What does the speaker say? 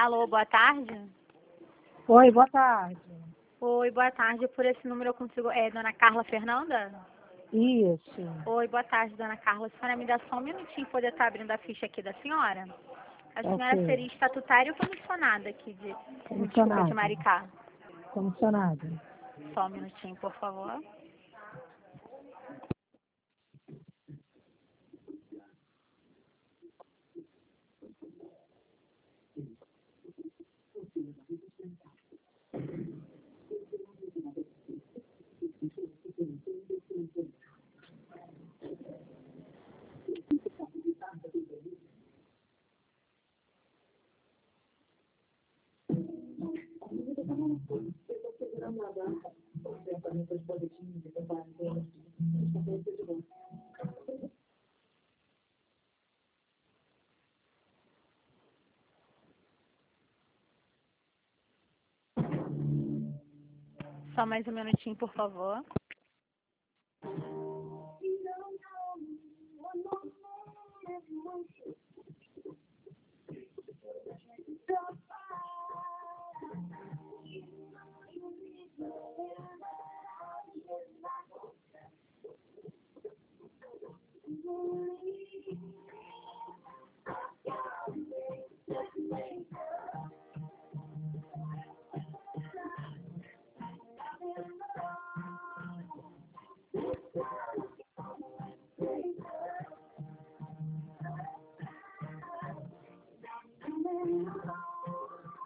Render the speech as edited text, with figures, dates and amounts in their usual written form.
Alô, boa tarde? Oi, boa tarde. Oi, boa tarde. Por esse número eu consigo... É dona Carla Fernanda? Isso. Oi, boa tarde, dona Carla. A senhora me dá só um minutinho para poder estar abrindo a ficha aqui da senhora? A senhora Ok. seria estatutária ou comissionada aqui de... Desculpa, de Comissionado. Maricá. Comissionado. Só um minutinho, por favor. Só mais um minutinho, por favor.